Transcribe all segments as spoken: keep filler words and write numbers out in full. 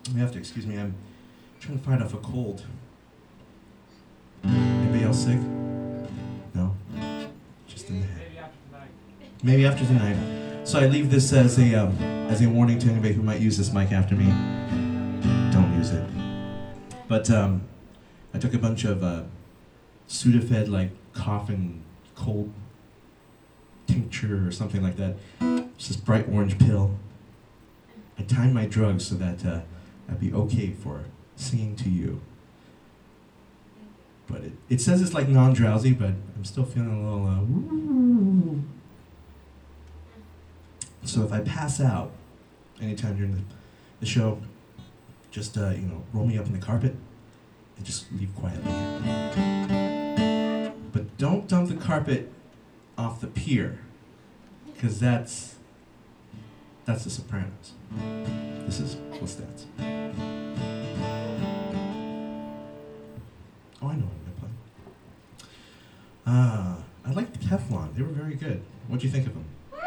You have to excuse me, I'm trying to fight off a cold. Anybody else sick? No? Just in the head. Maybe after tonight. Maybe after tonight. So I leave this as a um, as a warning to anybody who might use this mic after me. Don't use it. But um, I took a bunch of uh, Sudafed, like cough and cold tincture or something like that. It's this bright orange pill. I timed my drugs so that uh, I'd be okay for singing to you. But it, it says it's like non-drowsy, but I'm still feeling a little, uh, woo. So if I pass out anytime during the, the show, just, uh, you know, roll me up in the carpet and just leave quietly. But don't dump the carpet off the pier, because that's, that's The Sopranos. This is what's that? Oh, I know what I'm gonna play. Ah, I liked Teflon. They were very good. What'd you think of them?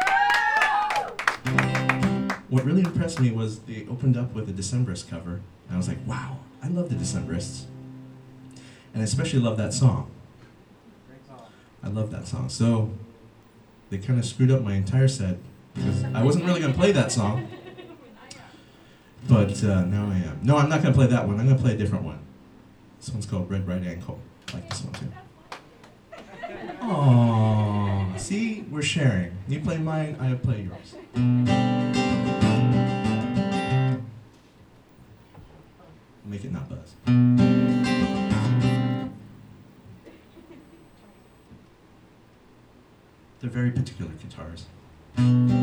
What really impressed me was they opened up with a Decemberists cover, and I was like, wow, I love the Decemberists. And I especially love that song. Great song. I love that song. So they kind of screwed up my entire set, because I wasn't really going to play that song. But uh, now I am. No, I'm not going to play that one. I'm going to play a different one. This one's called Red Right Ankle. I like this one too. Aww. See, we're sharing. You play mine, I play yours. Make it not buzz. They're very particular guitars.